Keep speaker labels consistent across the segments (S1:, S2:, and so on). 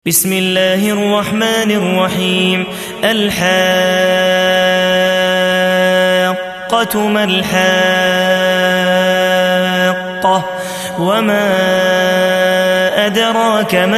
S1: بسم الله الرحمن الرحيم. الحاقة ما الحاقة وما أدراك ما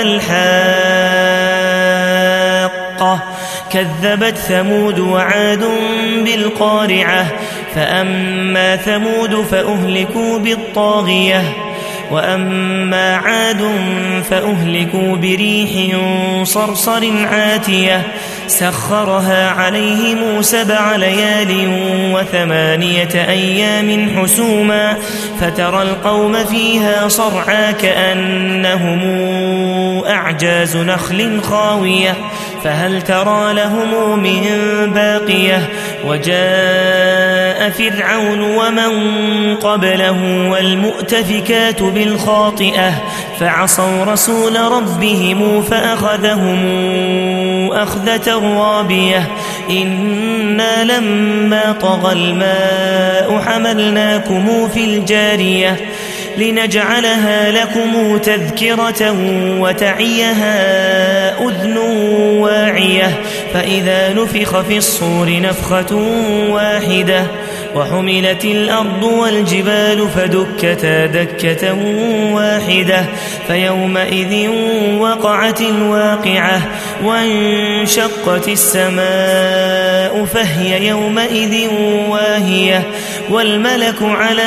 S1: الحاقة كذبت ثمود وعاد بالقارعة فأما ثمود فأهلكوا بالطاغية وأما عاد فأهلكوا بريح صرصر عاتية سخرها عليهم 7 ليال و8 أيام حسوما فترى القوم فيها صرعى كأنهم أعجاز نخل خاوية فهل ترى لهم من باقية وجاء فرعون ومن قبله والمؤتفكات بالخاطئة فعصوا رسول ربهم فأخذهم أخذة رابية إنا لما طغى الماء حملناكم في الجارية لنجعلها لكم تذكرة وتعيها أذن واعية فإذا نفخ في الصور نفخة واحدة وحملت الأرض والجبال فدكتا دكة واحدة فيومئذ وقعت الواقعة وانشقت السماء فهي يومئذ واهية والملك على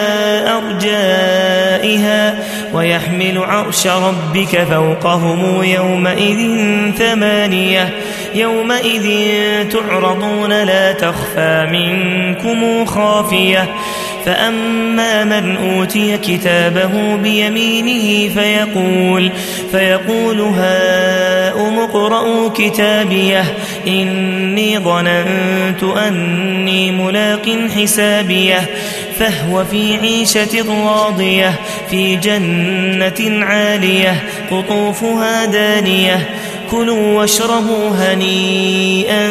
S1: أرجائها ويحمل عرش ربك فوقهم يومئذ 8 يومئذ تعرضون لا تخفى منكم خافية فأما من أوتي كتابه بيمينه فيقول هاؤم اقرءوا كتابيه إني ظننت أني ملاق حسابيه فهو في عيشة راضية في جنة عالية قطوفها دانية كلوا واشربوا هنيئا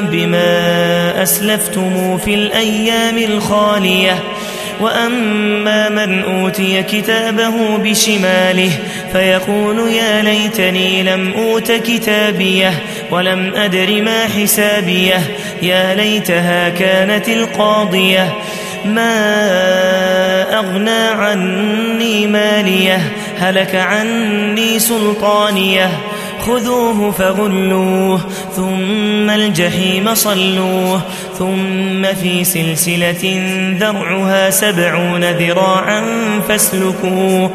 S1: بما أسلفتم في الأيام الخالية وأما من أوتي كتابه بشماله فيقول يا ليتني لم أوت كتابيه ولم أدر ما حسابيه يا ليتها كانت القاضية ما أغنى عني ماليه هلك عني سلطانيه خذوه فغلوه ثم الجحيم صلوه ثم في سلسلة ذرعها 70 ذراعا فاسلكوه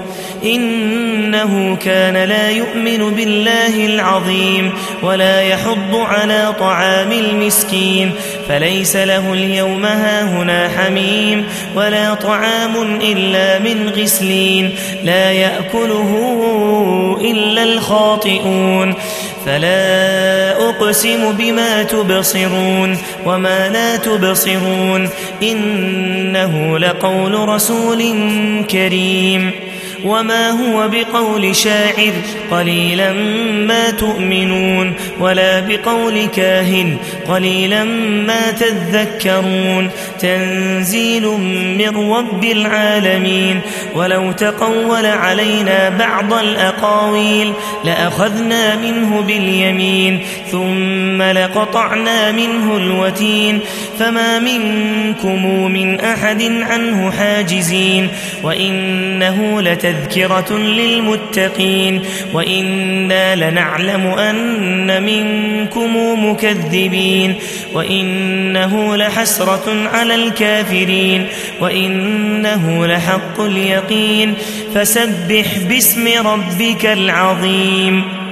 S1: إنه كان لا يؤمن بالله العظيم ولا يحض على طعام المسكين فليس له اليوم هاهنا حميم ولا طعام إلا من غسلين لا يأكله إلا الخاطئون فلا أقسم بما تبصرون وما لا تبصرون إنه لقول رسول كريم وما هو بقول شاعر قليلا ما تؤمنون ولا بقول كاهن قليلا ما تذكرون تنزيل من رب العالمين ولو تقول علينا بعض الأقاويل لأخذنا منه باليمين ثم لقطعنا منه الوتين فما منكم من أحد عنه حاجزين وإنه لتذكرة للمتقين وإنا لنعلم أن منكم مكذبين وإنه لحسرة على الكافرين وإنه لحق اليقين فسبح باسم ربك العظيم.